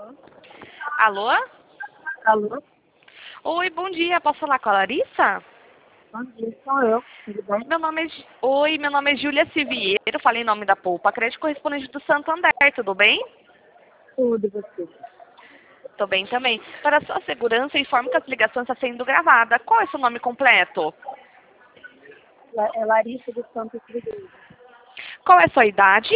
Alô? Alô? Oi, bom dia. Posso falar com a Larissa? Bom dia, sou eu. Tudo bem? Oi, meu nome é Júlia Siviero. Falei em nome da Poupa Crédito, correspondente do Santander. Tudo bem? Tudo, e você? Tô bem também. Para a sua segurança, informo que as ligações estão sendo gravadas. Qual é o seu nome completo? É Larissa dos Santos Figueiredo. Qual é a sua idade?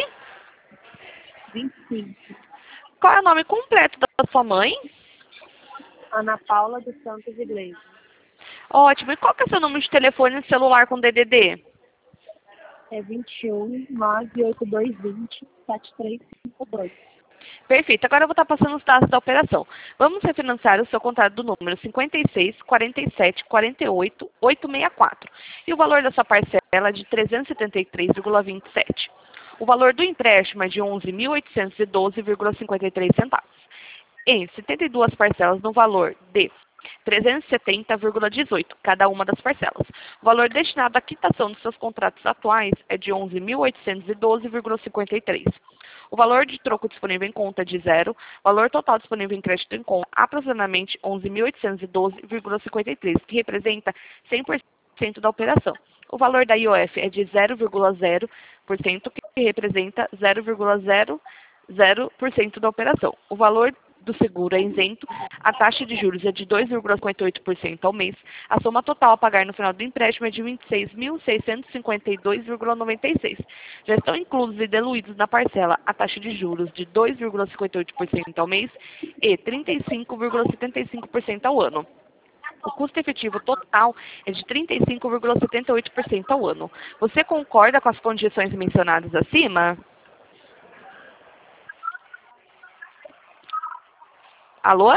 25. Qual é o nome completo da sua mãe? Ana Paula dos Santos Igreja. Ótimo. E qual que é o seu número de telefone e celular com DDD? É 21 98220 7352. Perfeito. Agora eu vou estar passando os dados da operação. Vamos refinanciar o seu contrato do número 56 47 48 864. E o valor da sua parcela é de 373,27. O valor do empréstimo é de 11.812,53 centavos. Em 72 parcelas no valor de 370,18 cada uma das parcelas. O valor destinado à quitação dos seus contratos atuais é de 11.812,53. O valor de troco disponível em conta é de zero. O valor total disponível em crédito em conta aproximadamente 11.812,53, que representa 100% da operação. O valor da IOF é de 0,0%, que representa 0,00% da operação. O valor do seguro é isento, a taxa de juros é de 2,58% ao mês, a soma total a pagar no final do empréstimo é de 26.652,96. Já estão inclusos e diluídos na parcela a taxa de juros de 2,58% ao mês e 35,75% ao ano. O custo efetivo total é de 35,78% ao ano. Você concorda com as condições mencionadas acima? Alô?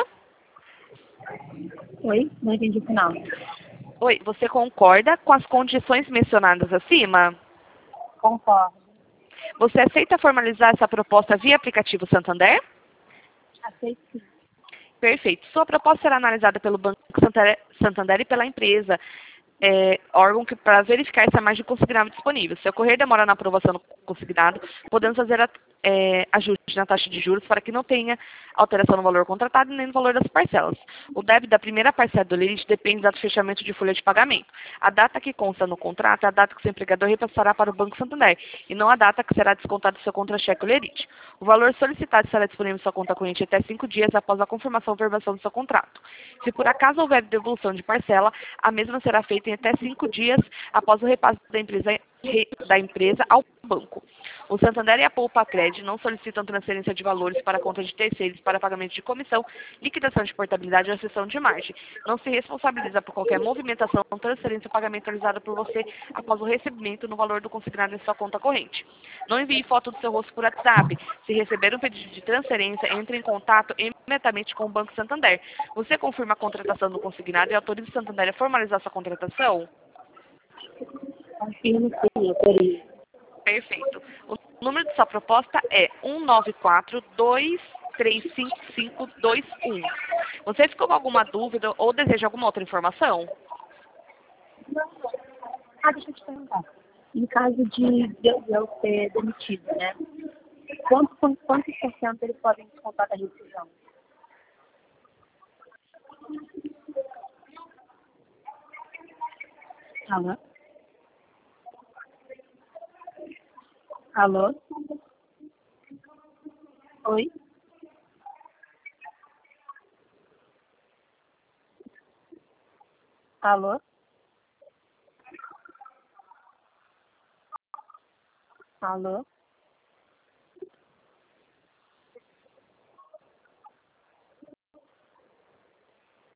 Oi? Não entendi o final. Oi, você concorda com as condições mencionadas acima? Concordo. Você aceita formalizar essa proposta via aplicativo Santander? Aceito sim. Perfeito. Sua proposta será analisada pelo Banco Santander e pela empresa, órgão que para verificar se a margem consignada disponível. Se ocorrer demora na aprovação do consignado, podemos fazer ajuste na taxa de juros para que não tenha alteração no valor contratado nem no valor das parcelas. O débito da primeira parcela do limite depende do fechamento de folha de pagamento. A data que consta no contrato é a data que o seu empregador repassará para o Banco Santander e não a data que será descontada do seu contra-cheque ou lerite. O valor solicitado estará disponível em sua conta corrente até 5 dias após a confirmação ou verbação do seu contrato. Se por acaso houver devolução de parcela, a mesma será feita em até 5 dias após o repasse da empresa ao banco. O Santander e a Poupa Crédito não solicitam transferência de valores para a conta de terceiros para pagamento de comissão, liquidação de portabilidade ou acessão de margem. Não se responsabiliza por qualquer movimentação, transferência ou pagamento realizada por você após o recebimento no valor do consignado em sua conta corrente. Não envie foto do seu rosto por WhatsApp. Se receber um pedido de transferência, entre em contato imediatamente com o Banco Santander. Você confirma a contratação do consignado e autoriza o Santander a formalizar sua contratação? Confirmo sim, eu teria. Perfeito. O número de sua proposta é 194-235521. Você ficou com alguma dúvida ou deseja alguma outra informação? Deixa eu te perguntar. Em caso de eu ser demitido, né? Quantos por cento eles podem descontar da rescisão? Alô? Alô? Oi? Alô? Alô?